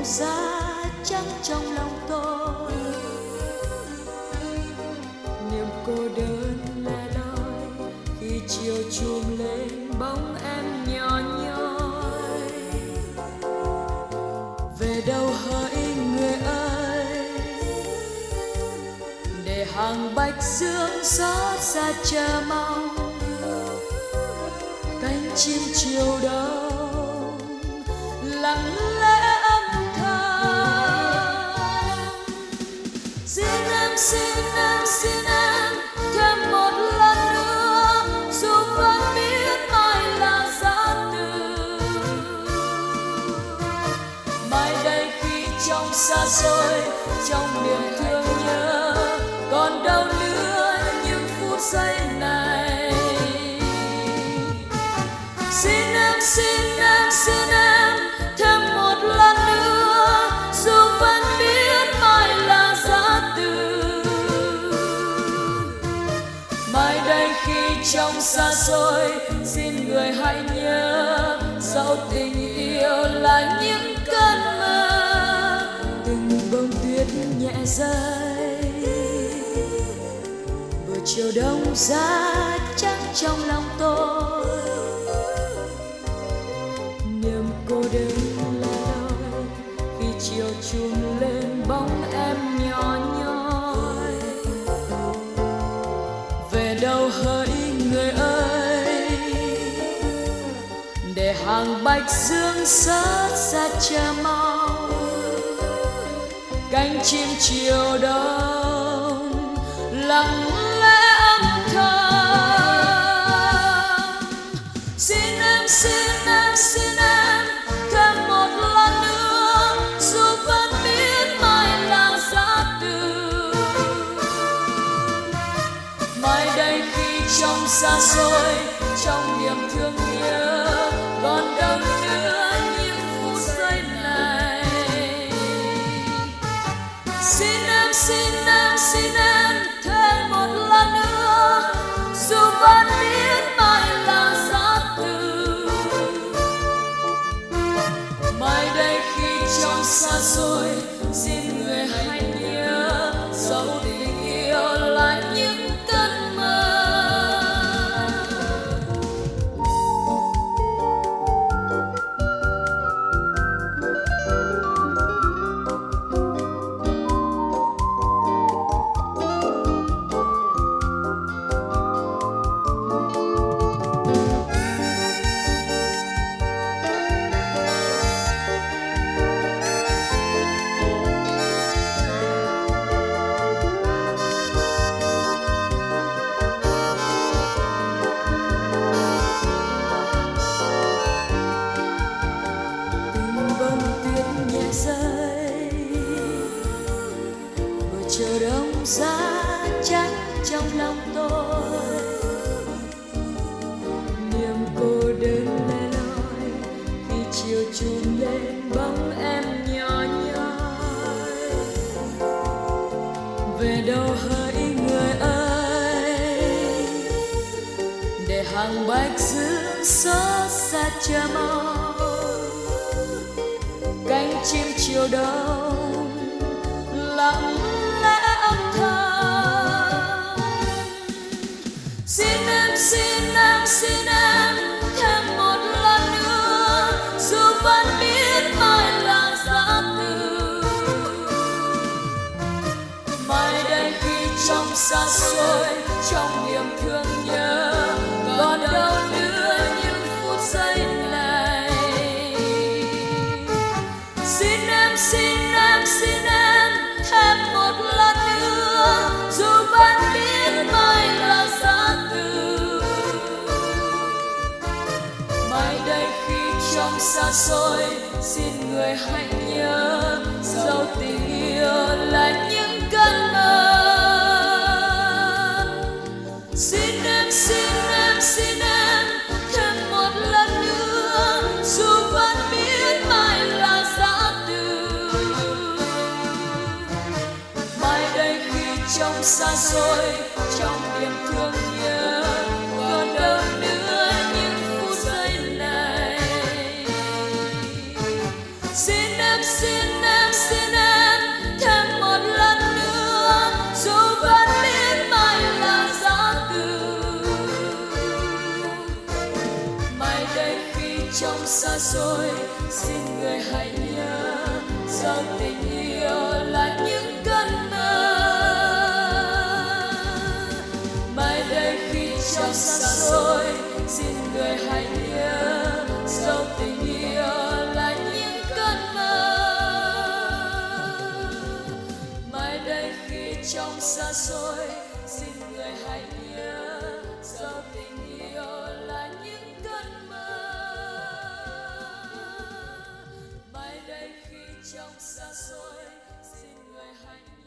giá trắng trong lòng tôi. Niềm cô đơn lẻ loi khi chiều chùm lên bóng em nhỏ nhoi. Về đâu hỡi người ơi, để hàng bạch dương xót xa chờ mong. Cánh chim chiều đông lặng lẽ âm thầm. Xin em, xin em, xin em thêm một lần nữa, dù vẫn biết mai là giá từ. Mai đây khi trong xa xôi, trong niềm thương nhớ, còn đâu nữa những phút giây này. Xin em, xin em, xin em thêm một lần nữa, dù vẫn biết mai là giá từ. Mai đây khi trong xa xôi, xin người hãy nhớ, dẫu tình yêu là những cơn mơ. Từng bông tuyết nhẹ rơi, buổi chiều đông giá trắng trong lòng tôi. Niềm cô đơn lẻ loi khi chiều chùm lên bóng em nhỏ nhoi. Về đâu hỡi người ơi, để hàng bạch dương xót xa chờ mong. Cánh chim chiều đông lặng lẽ âm thầm. Xin em, xin em, xin em thêm một lần nữa, dù vẫn biết mai là giá từ. Mai đây khi trong xa xôi, trong niềm thương nhớ, còn đâu nữa những phút giây này. Xin em, xin em, xin em thêm một lần nữa, dù vẫn biết mai là giá từ. Mai đây khi trong xa xôi, xin người hãy nhớ, dẫu tình yêu là những cơn mơ. Chiều đông giá trắng trong lòng tôi. Niềm cô đơn lẻ loi khi chiều chùm lên bóng em nhỏ nhoi. Về đâu hỡi người ơi, để hàng bạch dương xót xa chờ mong. Cánh chim chiều đông lặng lẽ âm thầm. Xin em, xin em, xin em thêm một lần nữa, dù vẫn biết mai là giá từ. Mai đây khi trong xa xôi, trong niềm thương nhớ, còn đâu nữa những phút giây này. Xin em, xin em, xin em thêm một lần nữa, dù vẫn biết mai là giá từ. Mai đây khi trong xa xôi, xin người hãy nhớ, dẫu tình yêu là những cơn mơ. Xin em, xin em, xin em thêm một lần nữa, dù vẫn biết mai là giá từ. Mai đây khi trong xa xôi, trong niềm thương nhớ, còn đâu nữa những phút giây này. Xin em, xin xa xôi, xin người hãy nhớ dẫu tình yêu là những cơn mơ. Mai đây khi trong xa xôi, xin người hãy nhớ dẫu tình yêu là những cơn mơ. Mai đây khi trong xa xôi, xin người hãy nhớ dẫu tình yêu là những cơn mơ. Mai đây khi trong xa xôi, xin người hãy